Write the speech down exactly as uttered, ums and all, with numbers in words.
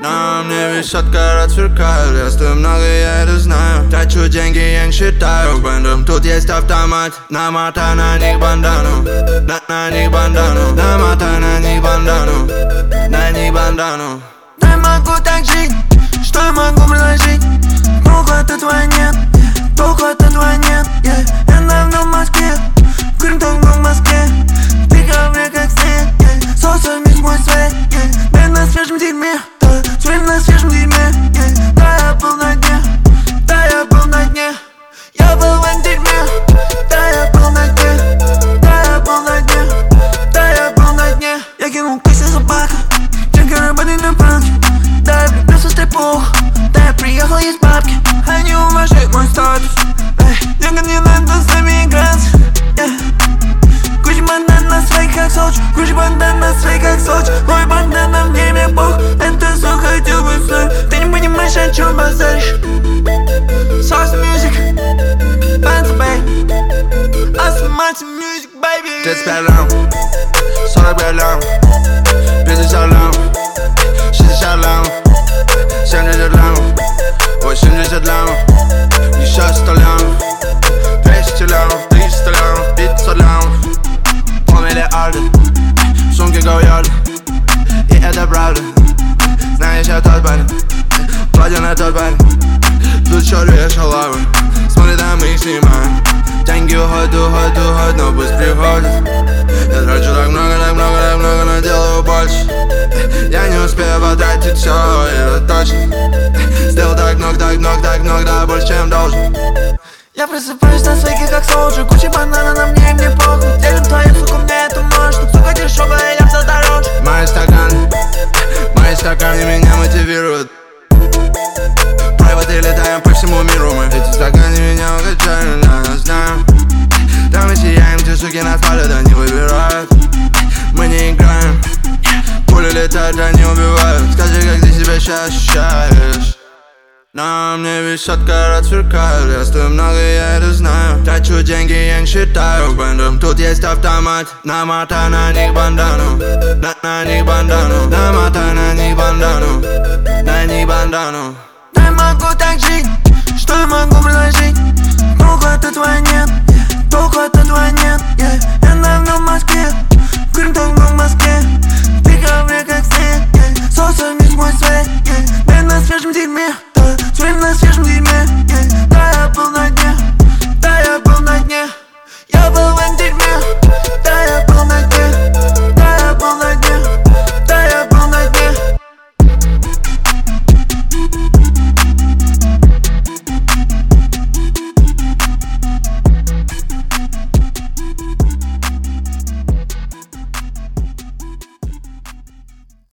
На мне висят карат сверкают. Я стою много, я это знаю. Трачу деньги, я не считаю бэндом. Тут есть автомат. Намотай на них бандану. На, на них бандану. Намотай на них бандану. На них бандану. Я могу так жить, что я могу предложить? Толку от этого нет, толку от этого нет, yeah. Я давно в Москве, курим давно в Москве. Ты говне как снег, yeah. Солнце весь мой свет, yeah. Да, на свежем дерьме, да, свежем на свежем дерьме, yeah. Да, я был на дне, да, я был на дне. Я был в дерьме, да, я был на дне, да, я был на дне, да, я был на дне. Я кинул песни собака, джинка работает на панке. Да, я влюбился в стрипуху, да, я приехал есть бабки. Они уважают мой статус, эй, деньга не надо с нами играться, yeah. Гуччи бандана свои как Сочи, Гуччи бандана свои как Сочи. Мой бандана мне мне бог, это все хотел бы встать. Ты не понимаешь, о чем базаришь. Sauce music, Bands Bay, Awesome music, baby. тридцать пять лям, сорок пять лям, пятьдесят лям, шестьдесят лям, семьдесят лям, восемьдесят лям, еще сто лям, двести лям, триста лям, пятьсот лям, полмиллиарда, в сумке говьёрда. И это правда. Знаешь, я тот парень, платье на тот парень. Тут черт вешал лавы, смотрит, а мы снимаем. Деньги уходят, уходят, уходят, но пусть приходят. Я трачу так много, так много, так много, но делаю больше. Я не успею потратить все, это точно. Сделал так много, так много, так много, да, больше, чем должен. Я просыпаюсь на свеке, как солджер. Гуччи банана на мне, и мне похуй. Делим твою суку, мне это может. Сука дешевая, я взял дороже. Мои стаканы, мои стаканы меня мотивируют. Прайваты летаем по всему миру мы. Эти стаканы меня укачали, да, я знаю. Да, мы сияем, те суки нас палят, они выбирают. Мы не играем, пули летают, они убивают. Скажи, как ты себя сейчас ощущаешь? На мне висят карат сверкают. Я стою много, я это знаю. Трачу деньги, я не считаю бэндом. Тут есть автомат. Намотай на них бандану. На, на них бандану. Намотай на них бандану. На них бандану. Я могу так жить, что я могу предложить? Толку от этого нет, толку от этого нет, yeah. Я